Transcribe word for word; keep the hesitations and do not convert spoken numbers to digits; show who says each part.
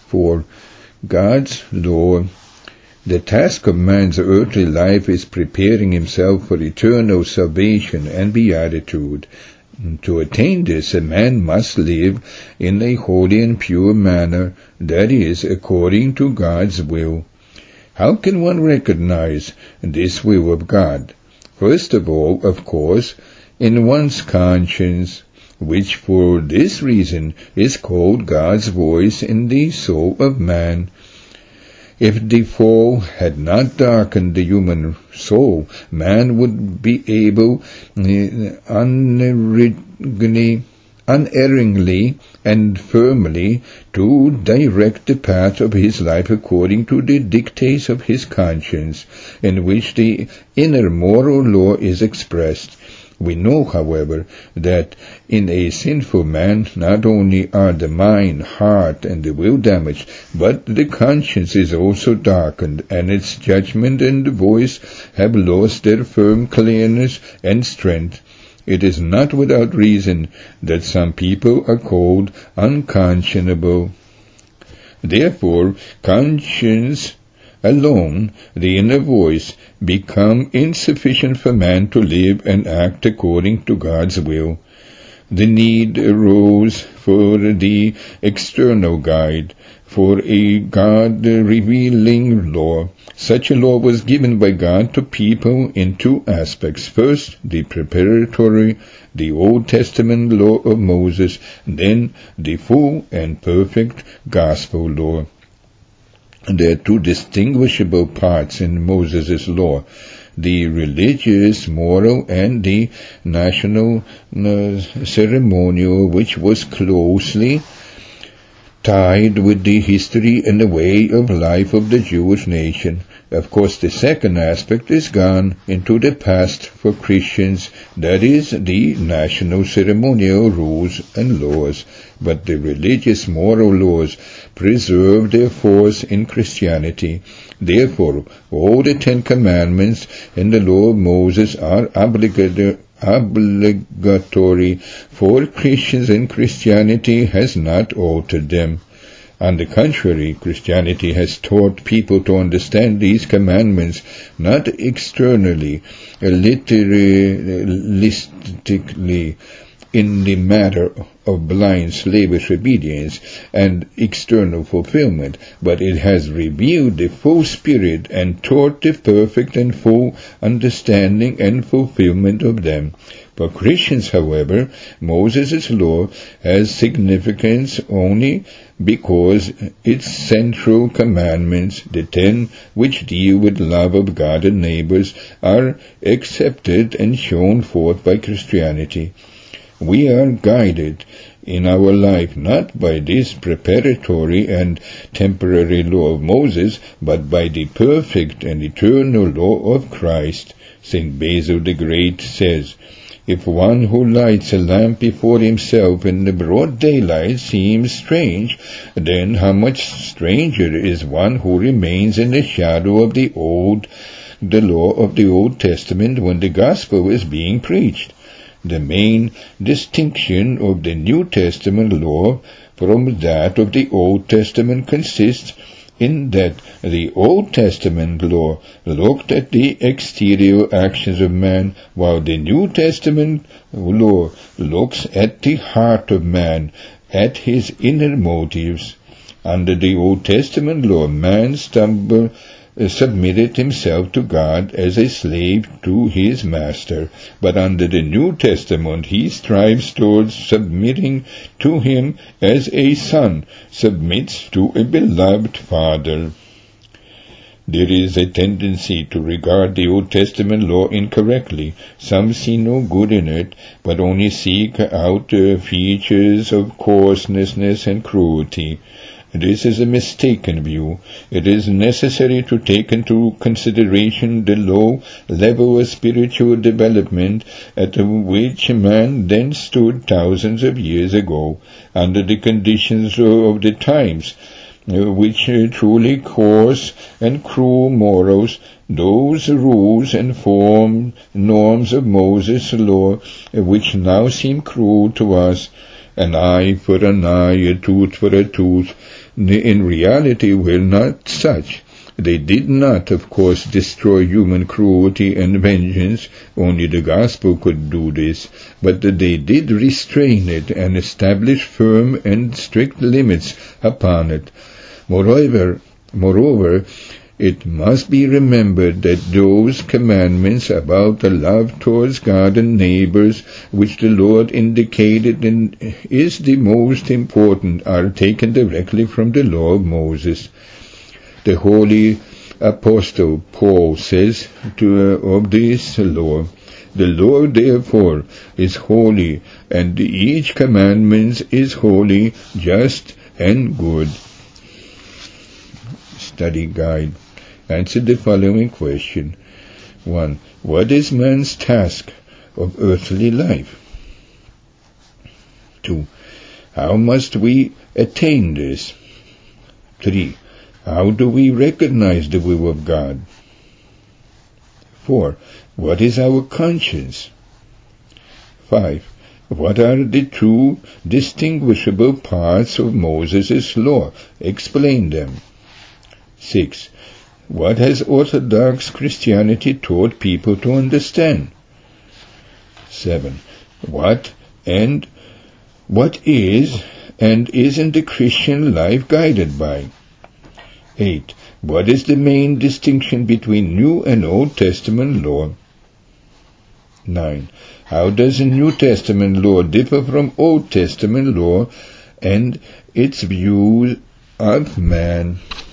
Speaker 1: for God's law. The task of man's earthly life is preparing himself for eternal salvation and beatitude. To attain this, a man must live in a holy and pure manner, that is, according to God's will. How can one recognize this will of God? First of all, of course, in one's conscience, which for this reason is called God's voice in the soul of man. If the fall had not darkened the human soul, man would be able unerringly, unerringly and firmly to direct the path of his life according to the dictates of his conscience, in which the inner moral law is expressed. We know, however, that in a sinful man not only are the mind, heart, and the will damaged, but the conscience is also darkened, and its judgment and the voice have lost their firm clearness and strength. It is not without reason that some people are called unconscionable. Therefore, conscience alone, the inner voice, become insufficient for man to live and act according to God's will. The need arose for the external guide, for a God-revealing law. Such a law was given by God to people in two aspects. First, the preparatory, the Old Testament law of Moses, then the full and perfect gospel law. There are two distinguishable parts in Moses' law, the religious, moral, and the national uh, ceremonial, which was closely tied with the history and the way of life of the Jewish nation. Of course, the second aspect is gone into the past for Christians, that is, the national ceremonial rules and laws, but the religious moral laws preserve their force in Christianity. Therefore, all the Ten Commandments and the law of Moses are obligatory obligatory for Christians, and Christianity has not altered them. On the contrary, Christianity has taught people to understand these commandments not externally, literalistically, in the matter of blind slavish obedience and external fulfillment, but it has revealed the full spirit and taught the perfect and full understanding and fulfillment of them. For Christians, however, Moses' law has significance only because its central commandments, the ten which deal with love of God and neighbors, are accepted and shown forth by Christianity. We are guided in our life not by this preparatory and temporary law of Moses, but by the perfect and eternal law of Christ. Saint Basil the Great says, "If one who lights a lamp before himself in the broad daylight seems strange, then how much stranger is one who remains in the shadow of the old, the law of the Old Testament when the gospel is being preached." The main distinction of the New Testament law from that of the Old Testament consists in that the Old Testament law looked at the exterior actions of man, while the New Testament law looks at the heart of man, at his inner motives. Under the Old Testament law, man stumbled submitted himself to God as a slave to his master, but under the New Testament he strives towards submitting to him as a son submits to a beloved father. There is a tendency to regard the Old Testament law incorrectly. Some see no good in it, but only seek out uh, features of coarseness and cruelty. This is a mistaken view. It is necessary to take into consideration the low level of spiritual development at which man then stood thousands of years ago, under the conditions of the times, which truly coarse and cruel morals, those rules and form norms of Moses' law, which now seem cruel to us, an eye for an eye, a tooth for a tooth. In reality were not such. They did not, of course, destroy human cruelty and vengeance, only the gospel could do this, but they did restrain it and establish firm and strict limits upon it. Moreover, moreover, it must be remembered that those commandments about the love towards God and neighbors, which the Lord indicated in, is the most important, are taken directly from the law of Moses. The holy apostle Paul says to, uh, of this law, "The law therefore is holy, and each commandment is holy, just, and good." Study guide. Answer the following question. one. What is man's task of earthly life? two. How must we attain this? three. How do we recognize the will of God? four. What is our conscience? five. What are the two distinguishable parts of Moses' law? Explain them. six. What has Orthodox Christianity taught people to understand? seven. What and what is and isn't the Christian life guided by? eight. What is the main distinction between New and Old Testament law? nine. How does the New Testament law differ from Old Testament law and its view of man?